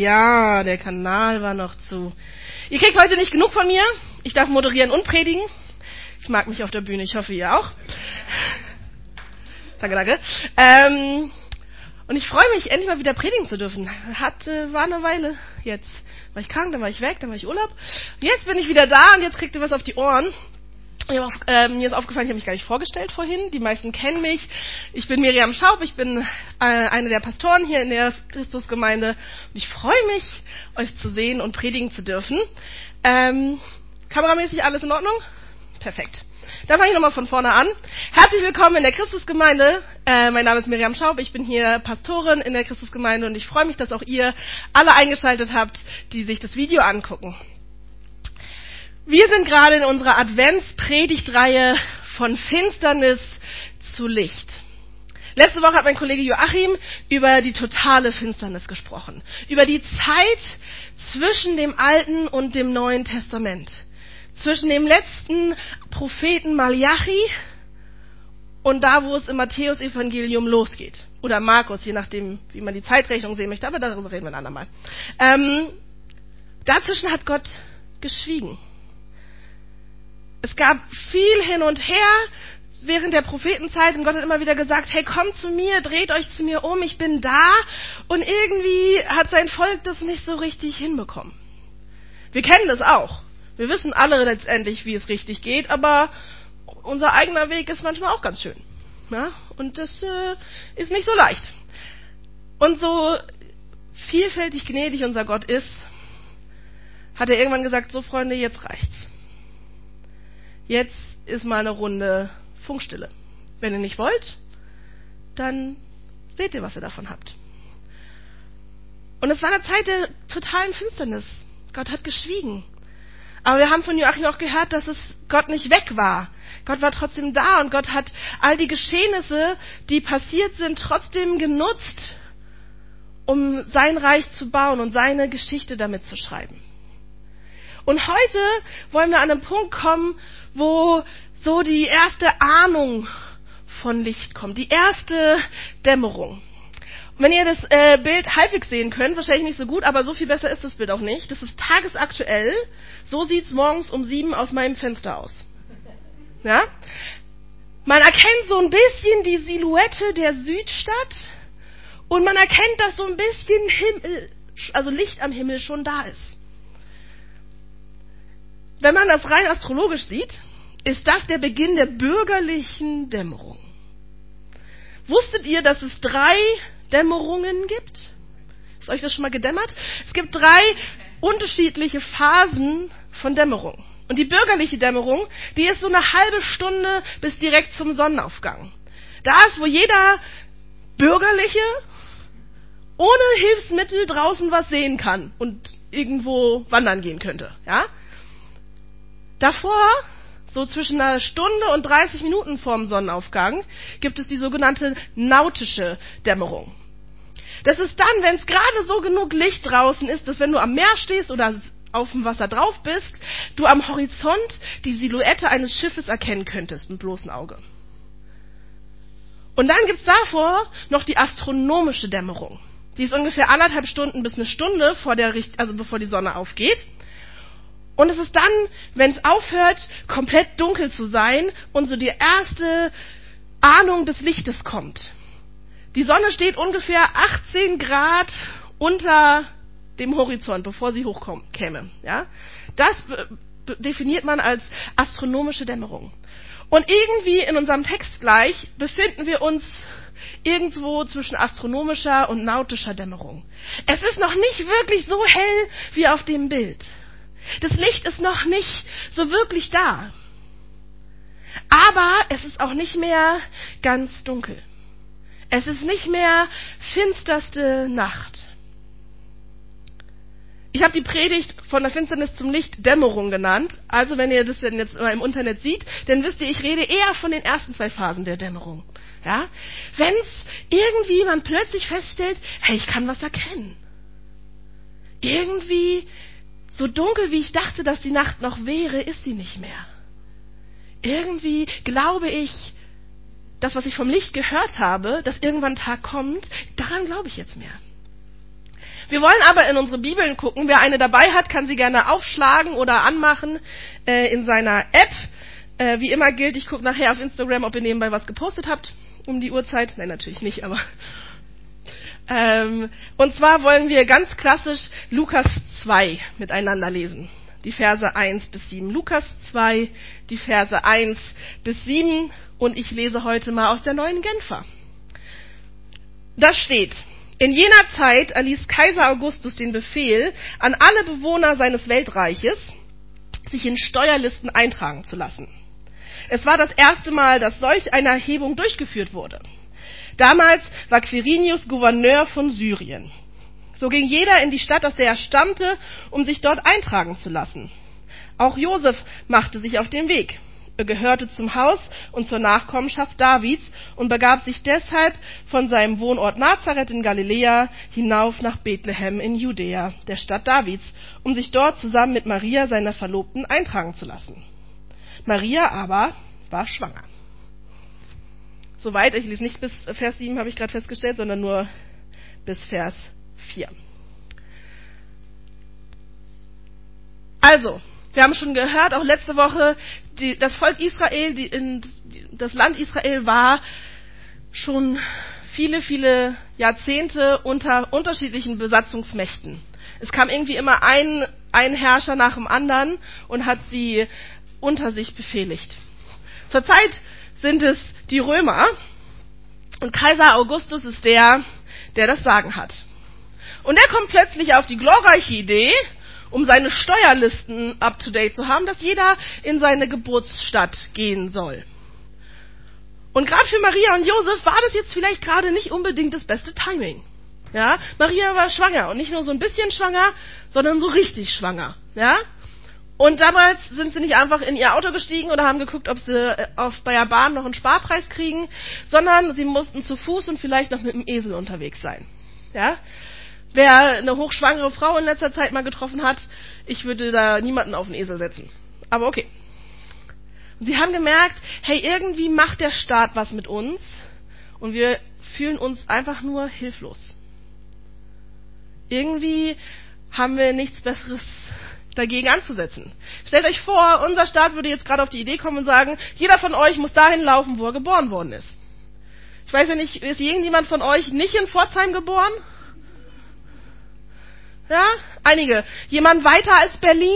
Ja, der Kanal war noch zu. Ihr kriegt heute nicht genug von mir. Ich darf moderieren und predigen. Ich mag mich auf der Bühne, ich hoffe, ihr auch. Danke. Und ich freue mich, endlich mal wieder predigen zu dürfen. War eine Weile. Jetzt war ich krank, dann war ich weg, dann war ich Urlaub. Jetzt bin ich wieder da und jetzt kriegt ihr was auf die Ohren. Mir ist aufgefallen, ich habe mich gar nicht vorgestellt vorhin. Die meisten kennen mich. Ich bin Miriam Schaub, ich bin eine der Pastoren hier in der Christusgemeinde. Und ich freue mich, euch zu sehen und predigen zu dürfen. Kameramäßig alles in Ordnung? Perfekt. Dann fange ich nochmal von vorne an. Herzlich willkommen in der Christusgemeinde. Mein Name ist Miriam Schaub, ich bin hier Pastorin in der Christusgemeinde und ich freue mich, dass auch ihr alle eingeschaltet habt, die sich das Video angucken. Wir sind gerade in unserer Adventspredigtreihe von Finsternis zu Licht. Letzte Woche hat mein Kollege Joachim über die totale Finsternis gesprochen. Über die Zeit zwischen dem Alten und dem Neuen Testament. Zwischen dem letzten Propheten Malachi und da, wo es im Matthäus-Evangelium losgeht. Oder Markus, je nachdem, wie man die Zeitrechnung sehen möchte. Aber darüber reden wir ein andermal. Dazwischen hat Gott geschwiegen. Es gab viel hin und her während der Prophetenzeit und Gott hat immer wieder gesagt, hey, kommt zu mir, dreht euch zu mir um, ich bin da. Und irgendwie hat sein Volk das nicht so richtig hinbekommen. Wir kennen das auch. Wir wissen alle letztendlich, wie es richtig geht, aber unser eigener Weg ist manchmal auch ganz schön. Ja? Und das ist nicht so leicht. Und so vielfältig gnädig unser Gott ist, hat er irgendwann gesagt, so Freunde, jetzt reicht's. Jetzt ist mal eine Runde Funkstille. Wenn ihr nicht wollt, dann seht ihr, was ihr davon habt. Und es war eine Zeit der totalen Finsternis. Gott hat geschwiegen. Aber wir haben von Joachim auch gehört, dass es Gott nicht weg war. Gott war trotzdem da und Gott hat all die Geschehnisse, die passiert sind, trotzdem genutzt, um sein Reich zu bauen und seine Geschichte damit zu schreiben. Und heute wollen wir an einen Punkt kommen, wo so die erste Ahnung von Licht kommt, die erste Dämmerung. Und wenn ihr das Bild halbwegs sehen könnt, wahrscheinlich nicht so gut, aber so viel besser ist das Bild auch nicht. Das ist tagesaktuell. So sieht's morgens um 7 aus meinem Fenster aus. Ja? Man erkennt so ein bisschen die Silhouette der Südstadt und man erkennt, dass so ein bisschen Licht am Himmel schon da ist. Wenn man das rein astrologisch sieht, ist das der Beginn der bürgerlichen Dämmerung. Wusstet ihr, dass es 3 Dämmerungen gibt? Ist euch das schon mal gedämmert? Es gibt 3 unterschiedliche Phasen von Dämmerung. Und die bürgerliche Dämmerung, die ist so eine halbe Stunde bis direkt zum Sonnenaufgang. Da ist, wo jeder Bürgerliche ohne Hilfsmittel draußen was sehen kann und irgendwo wandern gehen könnte. Ja? Davor, so zwischen einer Stunde und 30 Minuten vorm Sonnenaufgang, gibt es die sogenannte nautische Dämmerung. Das ist dann, wenn es gerade so genug Licht draußen ist, dass wenn du am Meer stehst oder auf dem Wasser drauf bist, du am Horizont die Silhouette eines Schiffes erkennen könntest mit bloßem Auge. Und dann gibt's davor noch die astronomische Dämmerung. Die ist ungefähr 1,5 Stunden bis 1 Stunde bevor die Sonne aufgeht. Und es ist dann, wenn es aufhört, komplett dunkel zu sein und so die erste Ahnung des Lichtes kommt. Die Sonne steht ungefähr 18 Grad unter dem Horizont, bevor sie hochkäme. Ja? Das definiert man als astronomische Dämmerung. Und irgendwie in unserem Text gleich befinden wir uns irgendwo zwischen astronomischer und nautischer Dämmerung. Es ist noch nicht wirklich so hell wie auf dem Bild. Das Licht ist noch nicht so wirklich da. Aber es ist auch nicht mehr ganz dunkel. Es ist nicht mehr finsterste Nacht. Ich habe die Predigt von der Finsternis zum Licht Dämmerung genannt. Also wenn ihr das denn jetzt im Internet seht, dann wisst ihr, ich rede eher von den ersten 2 Phasen der Dämmerung. Ja? Wenn es irgendwie man plötzlich feststellt, hey, ich kann was erkennen. Irgendwie so dunkel, wie ich dachte, dass die Nacht noch wäre, ist sie nicht mehr. Irgendwie glaube ich, das, was ich vom Licht gehört habe, dass irgendwann Tag kommt, daran glaube ich jetzt mehr. Wir wollen aber in unsere Bibeln gucken. Wer eine dabei hat, kann sie gerne aufschlagen oder anmachen in seiner App. Wie immer gilt, ich gucke nachher auf Instagram, ob ihr nebenbei was gepostet habt um die Uhrzeit. Nein, natürlich nicht, aber... und zwar wollen wir ganz klassisch Lukas 2 miteinander lesen. Die Verse 1 bis 7. Lukas 2, die Verse 1 bis 7. Und ich lese heute mal aus der Neuen Genfer. Da steht: In jener Zeit erließ Kaiser Augustus den Befehl an alle Bewohner seines Weltreiches, sich in Steuerlisten eintragen zu lassen. Es war das erste Mal, dass solch eine Erhebung durchgeführt wurde. Damals war Quirinius Gouverneur von Syrien. So ging jeder in die Stadt, aus der er stammte, um sich dort eintragen zu lassen. Auch Josef machte sich auf den Weg. Er gehörte zum Haus und zur Nachkommenschaft Davids und begab sich deshalb von seinem Wohnort Nazareth in Galiläa hinauf nach Bethlehem in Judäa, der Stadt Davids, um sich dort zusammen mit Maria, seiner Verlobten, eintragen zu lassen. Maria aber war schwanger. Soweit, ich lese nicht bis Vers 7, habe ich gerade festgestellt, sondern nur bis Vers 4. Also, wir haben schon gehört, auch letzte Woche, das Volk Israel, das Land Israel war schon viele, viele Jahrzehnte unter unterschiedlichen Besatzungsmächten. Es kam irgendwie immer ein Herrscher nach dem anderen und hat sie unter sich befehligt. Zurzeit sind es die Römer und Kaiser Augustus ist der das Sagen hat. Und er kommt plötzlich auf die glorreiche Idee, um seine Steuerlisten up-to-date zu haben, dass jeder in seine Geburtsstadt gehen soll. Und gerade für Maria und Josef war das jetzt vielleicht gerade nicht unbedingt das beste Timing. Ja, Maria war schwanger und nicht nur so ein bisschen schwanger, sondern so richtig schwanger. Ja? Und damals sind sie nicht einfach in ihr Auto gestiegen oder haben geguckt, ob sie bei der Bahn noch einen Sparpreis kriegen, sondern sie mussten zu Fuß und vielleicht noch mit dem Esel unterwegs sein. Ja? Wer eine hochschwangere Frau in letzter Zeit mal getroffen hat, ich würde da niemanden auf den Esel setzen. Aber okay. Und sie haben gemerkt, hey, irgendwie macht der Staat was mit uns und wir fühlen uns einfach nur hilflos. Irgendwie haben wir nichts Besseres dagegen anzusetzen. Stellt euch vor, unser Staat würde jetzt gerade auf die Idee kommen und sagen, jeder von euch muss dahin laufen, wo er geboren worden ist. Ich weiß ja nicht, ist irgendjemand von euch nicht in Pforzheim geboren? Ja, einige. Jemand weiter als Berlin?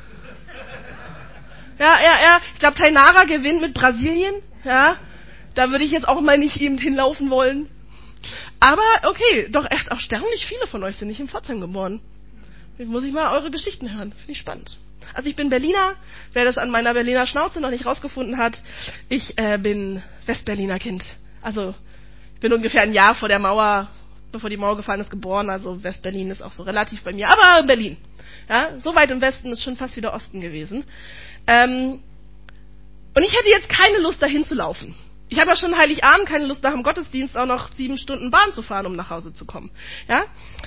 Ja. Ich glaube, Tainara gewinnt mit Brasilien. Ja, da würde ich jetzt auch mal nicht eben hinlaufen wollen. Aber okay, doch echt erstaunlich viele von euch sind nicht in Pforzheim geboren. Jetzt muss ich mal eure Geschichten hören. Finde ich spannend. Also ich bin Berliner. Wer das an meiner Berliner Schnauze noch nicht rausgefunden hat, ich bin Westberliner Kind. Also ich bin ungefähr ein Jahr vor der Mauer, bevor die Mauer gefallen ist, geboren. Also Westberlin ist auch so relativ bei mir. Aber Berlin. Ja, so weit im Westen ist schon fast wieder Osten gewesen. Und ich hätte jetzt keine Lust, dahin zu laufen. Ich habe ja schon Heiligabend keine Lust, nach dem Gottesdienst auch noch 7 Stunden Bahn zu fahren, um nach Hause zu kommen. Ja?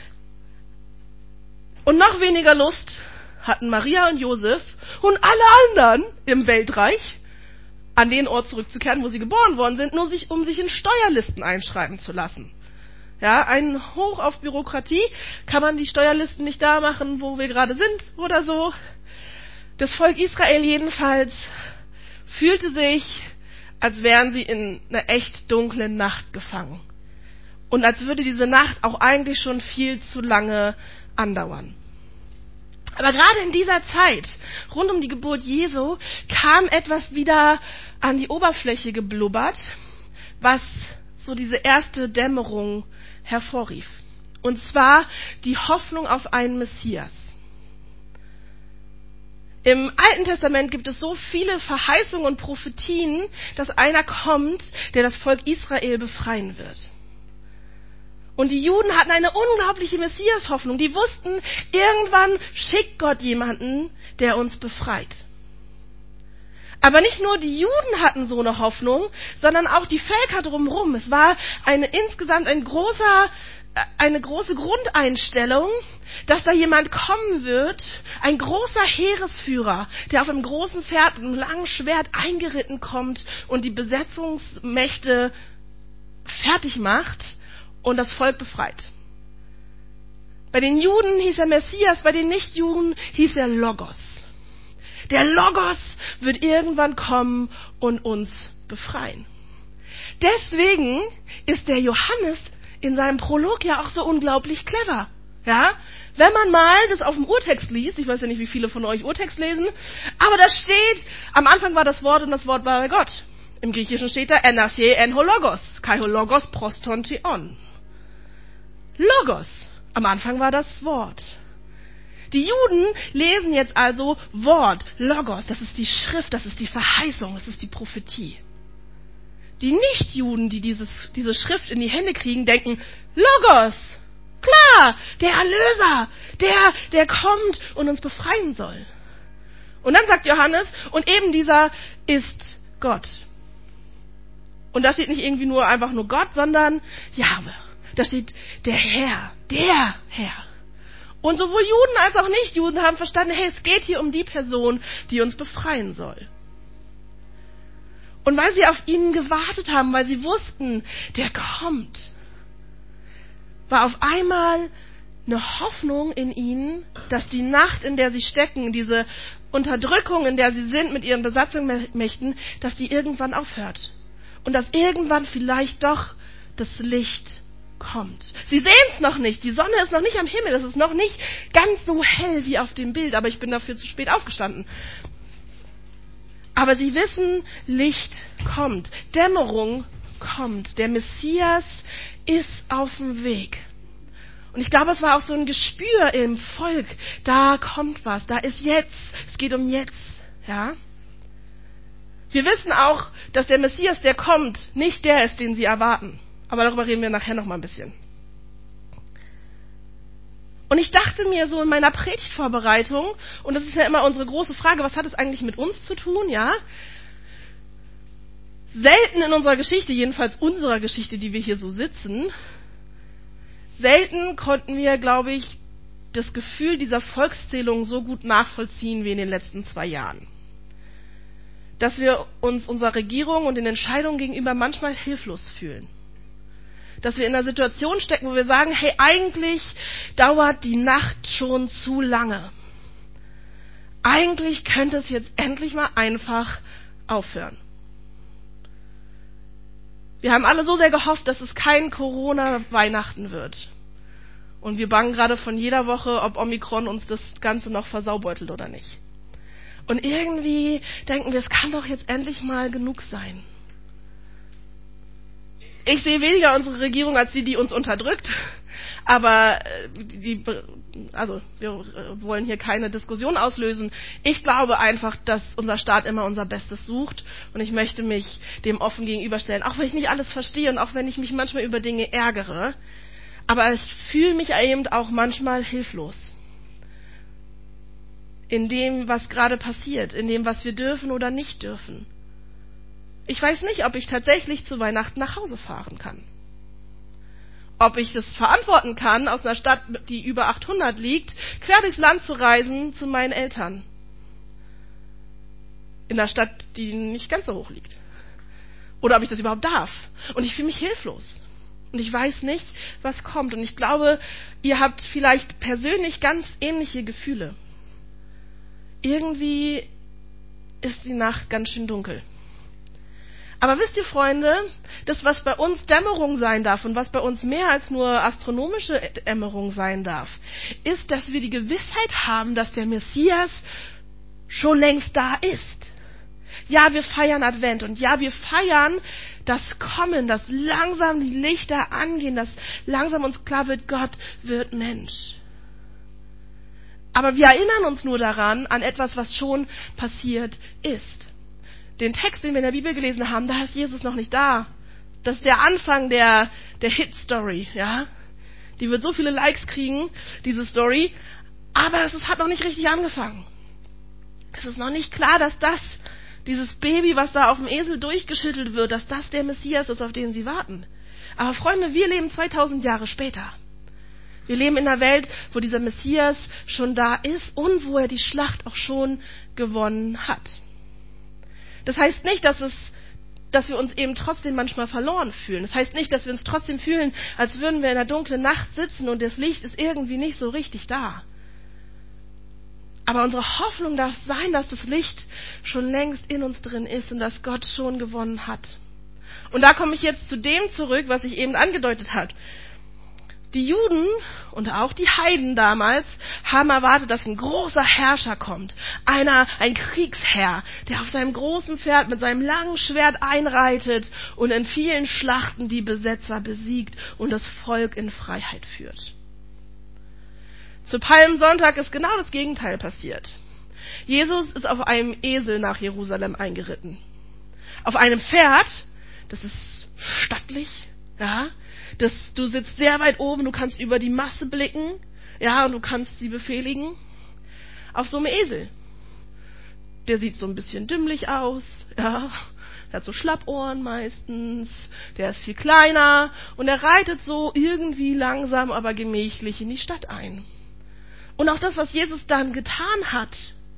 Und noch weniger Lust hatten Maria und Josef und alle anderen im Weltreich, an den Ort zurückzukehren, wo sie geboren worden sind, nur um sich in Steuerlisten einschreiben zu lassen. Ja, ein Hoch auf Bürokratie. Kann man die Steuerlisten nicht da machen, wo wir gerade sind oder so? Das Volk Israel jedenfalls fühlte sich, als wären sie in einer echt dunklen Nacht gefangen. Und als würde diese Nacht auch eigentlich schon viel zu lange andauern. Aber gerade in dieser Zeit, rund um die Geburt Jesu, kam etwas wieder an die Oberfläche geblubbert, was so diese erste Dämmerung hervorrief. Und zwar die Hoffnung auf einen Messias. Im Alten Testament gibt es so viele Verheißungen und Prophetien, dass einer kommt, der das Volk Israel befreien wird. Und die Juden hatten eine unglaubliche Messias-Hoffnung. Die wussten, irgendwann schickt Gott jemanden, der uns befreit. Aber nicht nur die Juden hatten so eine Hoffnung, sondern auch die Völker drumherum. Es war insgesamt eine große Grundeinstellung, dass da jemand kommen wird, ein großer Heeresführer, der auf einem großen Pferd mit einem langen Schwert eingeritten kommt und die Besetzungsmächte fertig macht und das Volk befreit. Bei den Juden hieß er Messias, bei den Nichtjuden hieß er Logos. Der Logos wird irgendwann kommen und uns befreien. Deswegen ist der Johannes in seinem Prolog ja auch so unglaublich clever. Ja? Wenn man mal das auf dem Urtext liest, ich weiß ja nicht, wie viele von euch Urtext lesen, aber da steht, am Anfang war das Wort und das Wort war bei Gott. Im Griechischen steht da Enasie en ho Logos, kai ho Logos prostontion. Logos. Am Anfang war das Wort. Die Juden lesen jetzt also Wort, Logos, das ist die Schrift, das ist die Verheißung, das ist die Prophetie. Die Nichtjuden, die diese Schrift in die Hände kriegen, denken, Logos, klar, der Erlöser, der kommt und uns befreien soll. Und dann sagt Johannes, und eben dieser ist Gott. Und da steht nicht irgendwie nur einfach nur Gott, sondern Jahwe. Da steht der Herr. Und sowohl Juden als auch Nichtjuden haben verstanden, hey, es geht hier um die Person, die uns befreien soll. Und weil sie auf ihn gewartet haben, weil sie wussten, der kommt, war auf einmal eine Hoffnung in ihnen, dass die Nacht, in der sie stecken, diese Unterdrückung, in der sie sind mit ihren Besatzungsmächten, dass die irgendwann aufhört. Und dass irgendwann vielleicht doch das Licht kommt. Sie sehen es noch nicht, die Sonne ist noch nicht am Himmel, es ist noch nicht ganz so hell wie auf dem Bild, aber ich bin dafür zu spät aufgestanden. Aber sie wissen, Licht kommt, Dämmerung kommt, der Messias ist auf dem Weg. Und ich glaube, es war auch so ein Gespür im Volk, da kommt was, da ist jetzt, es geht um jetzt, ja. Wir wissen auch, dass der Messias, der kommt, nicht der ist, den sie erwarten. Aber darüber reden wir nachher noch mal ein bisschen. Und ich dachte mir so in meiner Predigtvorbereitung, und das ist ja immer unsere große Frage, was hat es eigentlich mit uns zu tun, ja? Selten in unserer Geschichte, jedenfalls unserer Geschichte, die wir hier so sitzen, selten konnten wir, glaube ich, das Gefühl dieser Volkszählung so gut nachvollziehen wie in den letzten 2 Jahren. Dass wir uns unserer Regierung und den Entscheidungen gegenüber manchmal hilflos fühlen. Dass wir in einer Situation stecken, wo wir sagen, hey, eigentlich dauert die Nacht schon zu lange. Eigentlich könnte es jetzt endlich mal einfach aufhören. Wir haben alle so sehr gehofft, dass es kein Corona-Weihnachten wird. Und wir bangen gerade von jeder Woche, ob Omikron uns das Ganze noch versaubeutelt oder nicht. Und irgendwie denken wir, es kann doch jetzt endlich mal genug sein. Ich sehe weniger unsere Regierung als die uns unterdrückt, aber wir wollen hier keine Diskussion auslösen. Ich glaube einfach, dass unser Staat immer unser Bestes sucht und ich möchte mich dem offen gegenüberstellen, auch wenn ich nicht alles verstehe und auch wenn ich mich manchmal über Dinge ärgere, aber ich fühle mich eben auch manchmal hilflos. In dem, was gerade passiert, in dem, was wir dürfen oder nicht dürfen. Ich weiß nicht, ob ich tatsächlich zu Weihnachten nach Hause fahren kann. Ob ich das verantworten kann, aus einer Stadt, die über 800 liegt, quer durchs Land zu reisen zu meinen Eltern. In einer Stadt, die nicht ganz so hoch liegt. Oder ob ich das überhaupt darf. Und ich fühle mich hilflos. Und ich weiß nicht, was kommt. Und ich glaube, ihr habt vielleicht persönlich ganz ähnliche Gefühle. Irgendwie ist die Nacht ganz schön dunkel. Aber wisst ihr, Freunde, das, was bei uns Dämmerung sein darf und was bei uns mehr als nur astronomische Dämmerung sein darf, ist, dass wir die Gewissheit haben, dass der Messias schon längst da ist. Ja, wir feiern Advent und ja, wir feiern das Kommen, dass langsam die Lichter angehen, dass langsam uns klar wird, Gott wird Mensch. Aber wir erinnern uns nur daran, an etwas, was schon passiert ist. Den Text, den wir in der Bibel gelesen haben, da ist Jesus noch nicht da. Das ist der Anfang der Hit-Story, ja. Die wird so viele Likes kriegen, diese Story, aber es hat noch nicht richtig angefangen. Es ist noch nicht klar, dass dieses Baby, was da auf dem Esel durchgeschüttelt wird, dass das der Messias ist, auf den sie warten. Aber Freunde, wir leben 2000 Jahre später. Wir leben in einer Welt, wo dieser Messias schon da ist und wo er die Schlacht auch schon gewonnen hat. Das heißt nicht, dass es dass wir uns eben trotzdem manchmal verloren fühlen. Das heißt nicht, dass wir uns trotzdem fühlen, als würden wir in der dunklen Nacht sitzen und das Licht ist irgendwie nicht so richtig da. Aber unsere Hoffnung darf sein, dass das Licht schon längst in uns drin ist und dass Gott schon gewonnen hat. Und da komme ich jetzt zu dem zurück, was ich eben angedeutet habe. Die Juden und auch die Heiden damals haben erwartet, dass ein großer Herrscher kommt. Ein Kriegsherr, der auf seinem großen Pferd mit seinem langen Schwert einreitet und in vielen Schlachten die Besetzer besiegt und das Volk in Freiheit führt. Zu Palmsonntag ist genau das Gegenteil passiert. Jesus ist auf einem Esel nach Jerusalem eingeritten. Auf einem Pferd, das ist stattlich, ja. Du sitzt sehr weit oben, du kannst über die Masse blicken, ja, und du kannst sie befehligen. Auf so einem Esel. Der sieht so ein bisschen dümmlich aus, ja. Der hat so Schlappohren meistens, der ist viel kleiner und er reitet so irgendwie langsam, aber gemächlich in die Stadt ein. Und auch das, was Jesus dann getan hat,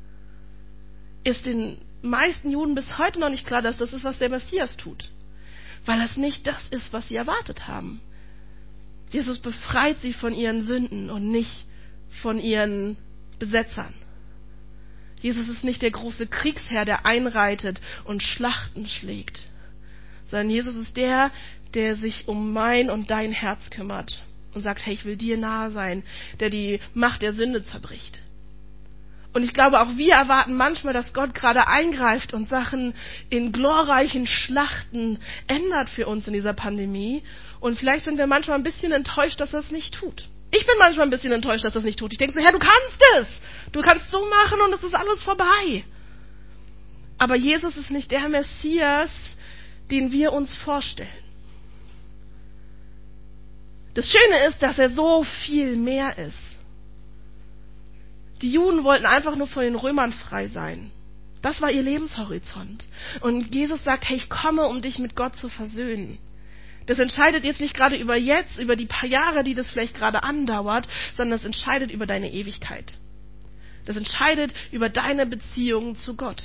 ist den meisten Juden bis heute noch nicht klar, dass das ist, was der Messias tut. Weil das nicht das ist, was sie erwartet haben. Jesus befreit sie von ihren Sünden und nicht von ihren Besetzern. Jesus ist nicht der große Kriegsherr, der einreitet und Schlachten schlägt, sondern Jesus ist der sich um mein und dein Herz kümmert und sagt, hey, ich will dir nahe sein, der die Macht der Sünde zerbricht. Und ich glaube, auch wir erwarten manchmal, dass Gott gerade eingreift und Sachen in glorreichen Schlachten ändert für uns in dieser Pandemie. Und vielleicht sind wir manchmal ein bisschen enttäuscht, dass er es nicht tut. Ich bin manchmal ein bisschen enttäuscht, dass er es nicht tut. Ich denke so, Herr, du kannst es. Du kannst so machen und es ist alles vorbei. Aber Jesus ist nicht der Messias, den wir uns vorstellen. Das Schöne ist, dass er so viel mehr ist. Die Juden wollten einfach nur von den Römern frei sein. Das war ihr Lebenshorizont. Und Jesus sagt, hey, ich komme, um dich mit Gott zu versöhnen. Das entscheidet jetzt nicht gerade über jetzt, über die paar Jahre, die das vielleicht gerade andauert, sondern das entscheidet über deine Ewigkeit. Das entscheidet über deine Beziehung zu Gott.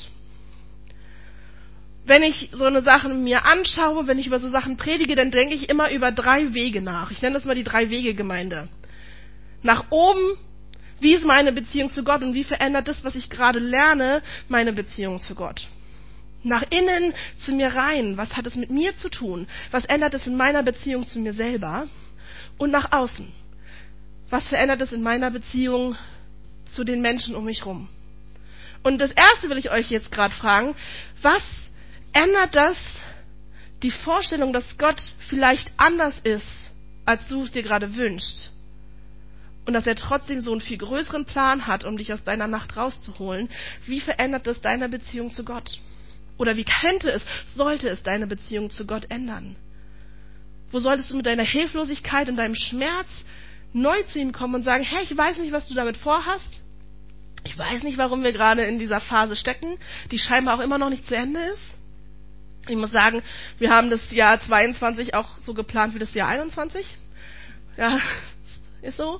Wenn ich so eine Sache mir anschaue, wenn ich über so Sachen predige, dann denke ich immer über 3 Wege nach. Ich nenne das mal die 3-Wege-Gemeinde. Nach oben, wie ist meine Beziehung zu Gott und wie verändert das, was ich gerade lerne, meine Beziehung zu Gott? Nach innen zu mir rein, was hat es mit mir zu tun? Was ändert es in meiner Beziehung zu mir selber? Und nach außen, was verändert es in meiner Beziehung zu den Menschen um mich rum? Und das Erste will ich euch jetzt gerade fragen, was ändert das die Vorstellung, dass Gott vielleicht anders ist, als du es dir gerade wünschst? Und dass er trotzdem so einen viel größeren Plan hat, um dich aus deiner Nacht rauszuholen. Wie verändert das deine Beziehung zu Gott? Oder wie sollte es deine Beziehung zu Gott ändern? Wo solltest du mit deiner Hilflosigkeit und deinem Schmerz neu zu ihm kommen und sagen, hey, ich weiß nicht, was du damit vorhast. Ich weiß nicht, warum wir gerade in dieser Phase stecken, die scheinbar auch immer noch nicht zu Ende ist. Ich muss sagen, wir haben das Jahr 22 auch so geplant wie das Jahr 21. Ja, ist so.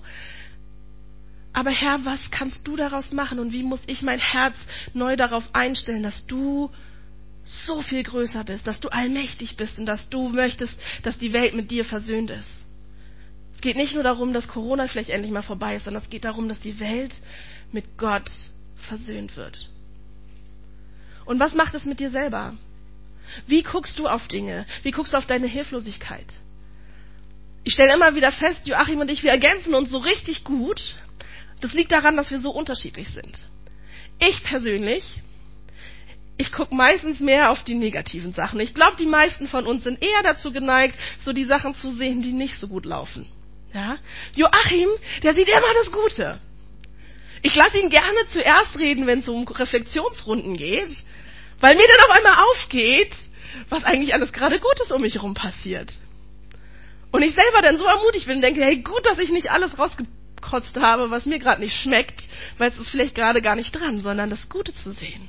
Aber Herr, was kannst du daraus machen und wie muss ich mein Herz neu darauf einstellen, dass du so viel größer bist, dass du allmächtig bist und dass du möchtest, dass die Welt mit dir versöhnt ist. Es geht nicht nur darum, dass Corona vielleicht endlich mal vorbei ist, sondern es geht darum, dass die Welt mit Gott versöhnt wird. Und was macht es mit dir selber? Wie guckst du auf Dinge? Wie guckst du auf deine Hilflosigkeit? Ich stelle immer wieder fest, Joachim und ich, wir ergänzen uns so richtig gut. Das liegt daran, dass wir so unterschiedlich sind. Ich persönlich, ich gucke meistens mehr auf die negativen Sachen. Ich glaube, die meisten von uns sind eher dazu geneigt, so die Sachen zu sehen, die nicht so gut laufen. Ja? Joachim, der sieht immer das Gute. Ich lasse ihn gerne zuerst reden, wenn es um Reflexionsrunden geht, weil mir dann auf einmal aufgeht, was eigentlich alles gerade Gutes um mich herum passiert. Und ich selber dann so ermutigt bin und denke, hey, gut, dass ich nicht alles rausgekotzt habe, was mir gerade nicht schmeckt, weil es ist vielleicht gerade gar nicht dran, sondern das Gute zu sehen.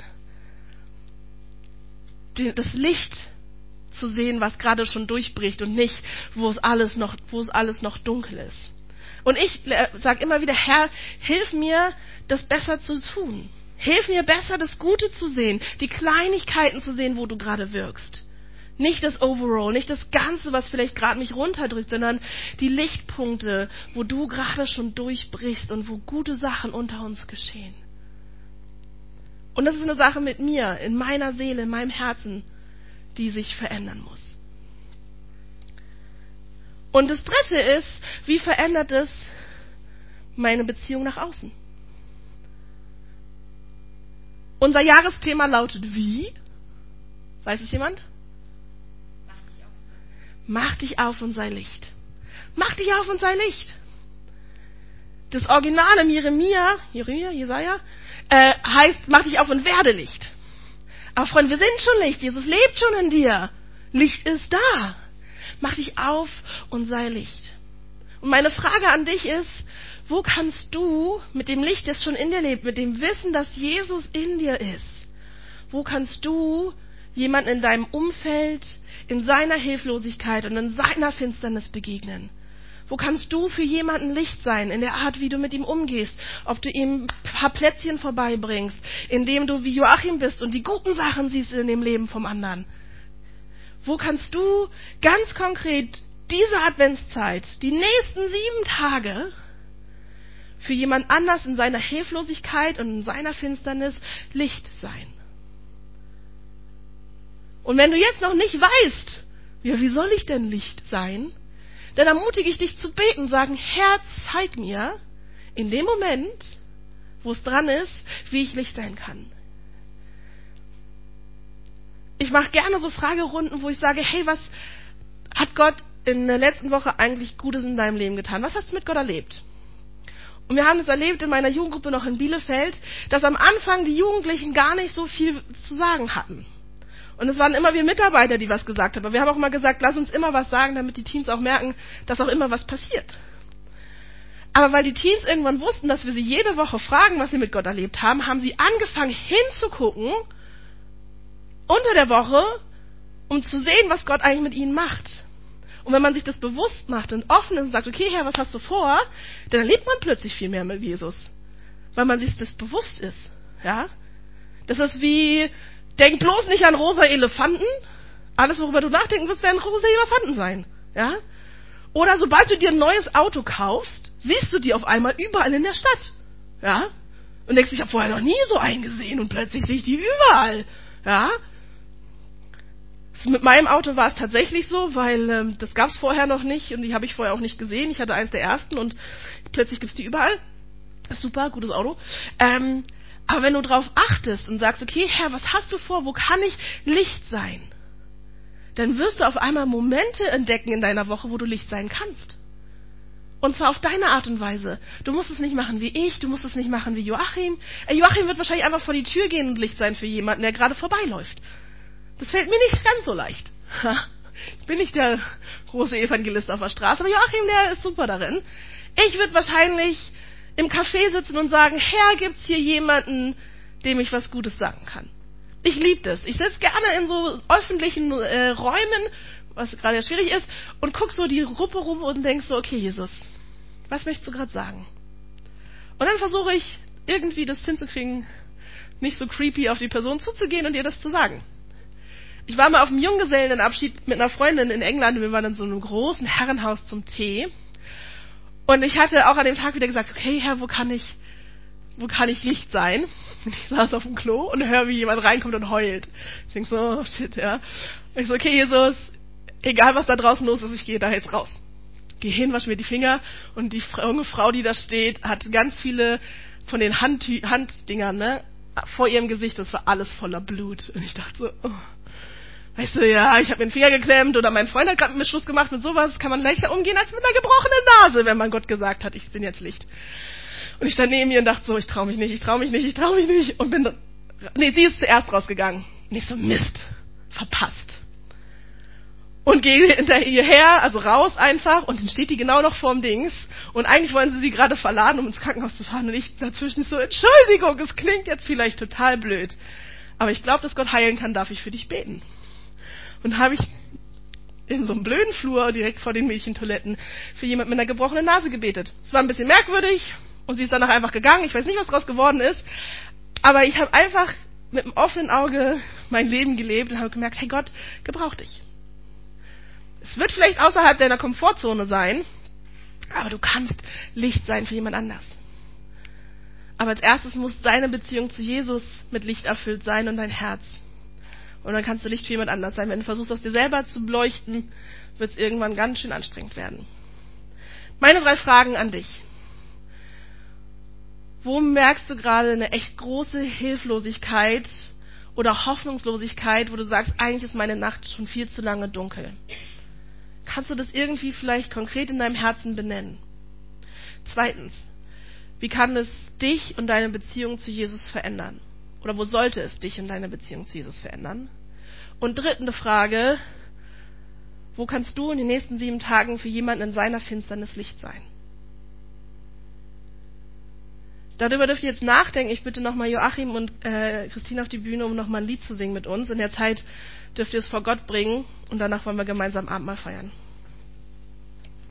Das Licht zu sehen, was gerade schon durchbricht und nicht, wo es alles noch dunkel ist. Und ich sage immer wieder, Herr, hilf mir, das besser zu tun. Hilf mir besser, das Gute zu sehen, die Kleinigkeiten zu sehen, wo du gerade wirkst. Nicht das Overall, nicht das Ganze, was vielleicht gerade mich runterdrückt, sondern die Lichtpunkte, wo du gerade schon durchbrichst und wo gute Sachen unter uns geschehen. Und das ist eine Sache mit mir, in meiner Seele, in meinem Herzen, die sich verändern muss. Und das Dritte ist, wie verändert es meine Beziehung nach außen? Unser Jahresthema lautet wie? Weiß es jemand? Mach dich auf und sei Licht. Mach dich auf und sei Licht. Das Original im Jesaja, heißt, mach dich auf und werde Licht. Aber Freunde, wir sind schon Licht. Jesus lebt schon in dir. Licht ist da. Mach dich auf und sei Licht. Und meine Frage an dich ist, wo kannst du mit dem Licht, das schon in dir lebt, mit dem Wissen, dass Jesus in dir ist, wo kannst du jemanden in deinem Umfeld, in seiner Hilflosigkeit und in seiner Finsternis begegnen? Wo kannst du für jemanden Licht sein, in der Art, wie du mit ihm umgehst? Ob du ihm ein paar Plätzchen vorbeibringst, indem du wie Joachim bist und die guten Sachen siehst in dem Leben vom anderen. Wo kannst du ganz konkret diese Adventszeit, die nächsten 7 Tage, für jemand anders in seiner Hilflosigkeit und in seiner Finsternis Licht sein? Und wenn du jetzt noch nicht weißt, wie soll ich denn Licht sein, dann ermutige ich dich zu beten, sagen, Herr, zeig mir in dem Moment, wo es dran ist, wie ich Licht sein kann. Ich mache gerne so Fragerunden, wo ich sage, hey, was hat Gott in der letzten Woche eigentlich Gutes in deinem Leben getan? Was hast du mit Gott erlebt? Und wir haben es erlebt in meiner Jugendgruppe noch in Bielefeld, dass am Anfang die Jugendlichen gar nicht so viel zu sagen hatten. Und es waren immer wir Mitarbeiter, die was gesagt haben. Aber wir haben auch immer gesagt, lass uns immer was sagen, damit die Teens auch merken, dass auch immer was passiert. Aber weil die Teens irgendwann wussten, dass wir sie jede Woche fragen, was sie mit Gott erlebt haben, haben sie angefangen hinzugucken unter der Woche, um zu sehen, was Gott eigentlich mit ihnen macht. Und wenn man sich das bewusst macht und offen ist und sagt, okay, Herr, was hast du vor? Dann erlebt man plötzlich viel mehr mit Jesus. Weil man sich das bewusst ist. Ja? Das ist wie, denk bloß nicht an rosa Elefanten. Alles, worüber du nachdenken wirst, werden rosa Elefanten sein. Ja? Oder sobald du dir ein neues Auto kaufst, siehst du die auf einmal überall in der Stadt. Ja? Und denkst, ich habe vorher noch nie so einen gesehen und plötzlich sehe ich die überall. Ja? Mit meinem Auto war es tatsächlich so, weil das gab es vorher noch nicht und die habe ich vorher auch nicht gesehen. Ich hatte eins der ersten und plötzlich gibt es die überall. Das ist super, gutes Auto. Aber wenn du drauf achtest und sagst, okay, Herr, was hast du vor? Wo kann ich Licht sein? Dann wirst du auf einmal Momente entdecken in deiner Woche, wo du Licht sein kannst. Und zwar auf deine Art und Weise. Du musst es nicht machen wie ich, du musst es nicht machen wie Joachim. Joachim wird wahrscheinlich einfach vor die Tür gehen und Licht sein für jemanden, der gerade vorbeiläuft. Das fällt mir nicht ganz so leicht. Ich bin nicht der große Evangelist auf der Straße, aber Joachim, der ist super darin. Ich würde wahrscheinlich im Café sitzen und sagen, Herr, gibt's hier jemanden, dem ich was Gutes sagen kann? Ich liebe das. Ich sitze gerne in so öffentlichen Räumen, was gerade ja schwierig ist, und guck so die Gruppe rum und denk so, okay, Jesus, was möchtest du gerade sagen? Und dann versuche ich irgendwie das hinzukriegen, nicht so creepy auf die Person zuzugehen und ihr das zu sagen. Ich war mal auf einem Junggesellenabschied mit einer Freundin in England und wir waren in so einem großen Herrenhaus zum Tee. Und ich hatte auch an dem Tag wieder gesagt, okay, Herr, wo kann ich Licht sein? Und ich saß auf dem Klo und höre, wie jemand reinkommt und heult. Ich denke so, oh shit, ja. Und ich so, okay, Jesus, egal was da draußen los ist, ich gehe da jetzt raus. Geh hin, wasche mir die Finger und die junge Frau, die da steht, hat ganz viele von den Handdingern, ne, vor ihrem Gesicht. Das war alles voller Blut. Und ich dachte so, oh. Weißt du, ja, ich habe mir den Finger geklemmt oder mein Freund hat gerade mit mir Schluss gemacht. Mit sowas kann man leichter umgehen als mit einer gebrochenen Nase, wenn man Gott gesagt hat, ich bin jetzt Licht. Und ich stand neben ihr und dachte so, ich traue mich nicht. Und sie ist zuerst rausgegangen. Und ich so, Mist, verpasst. Und gehe hinter ihr her, also raus einfach, und dann steht die genau noch vorm Dings. Und eigentlich wollen sie gerade verladen, um ins Krankenhaus zu fahren. Und ich dazwischen so, Entschuldigung, es klingt jetzt vielleicht total blöd. Aber ich glaube, dass Gott heilen kann, darf ich für dich beten. Und habe ich in so einem blöden Flur direkt vor den Mädchentoiletten für jemand mit einer gebrochenen Nase gebetet. Es war ein bisschen merkwürdig und sie ist danach einfach gegangen. Ich weiß nicht, was daraus geworden ist, aber ich habe einfach mit einem offenen Auge mein Leben gelebt und habe gemerkt, hey, Gott gebraucht dich. Es wird vielleicht außerhalb deiner Komfortzone sein, aber du kannst Licht sein für jemand anders. Aber als erstes muss deine Beziehung zu Jesus mit Licht erfüllt sein und dein Herz. Und dann kannst du Licht für jemand anders sein. Wenn du versuchst, aus dir selber zu beleuchten, wird es irgendwann ganz schön anstrengend werden. Meine 3 Fragen an dich. Wo merkst du gerade eine echt große Hilflosigkeit oder Hoffnungslosigkeit, wo du sagst, eigentlich ist meine Nacht schon viel zu lange dunkel? Kannst du das irgendwie vielleicht konkret in deinem Herzen benennen? 2. Wie kann es dich und deine Beziehung zu Jesus verändern? Oder wo sollte es dich und deine Beziehung zu Jesus verändern? Und 3. Frage, wo kannst du in den nächsten 7 Tagen für jemanden in seiner Finsternis Licht sein? Darüber dürft ihr jetzt nachdenken. Ich bitte nochmal Joachim und Christine auf die Bühne, um nochmal ein Lied zu singen mit uns. In der Zeit dürft ihr es vor Gott bringen und danach wollen wir gemeinsam Abendmahl feiern.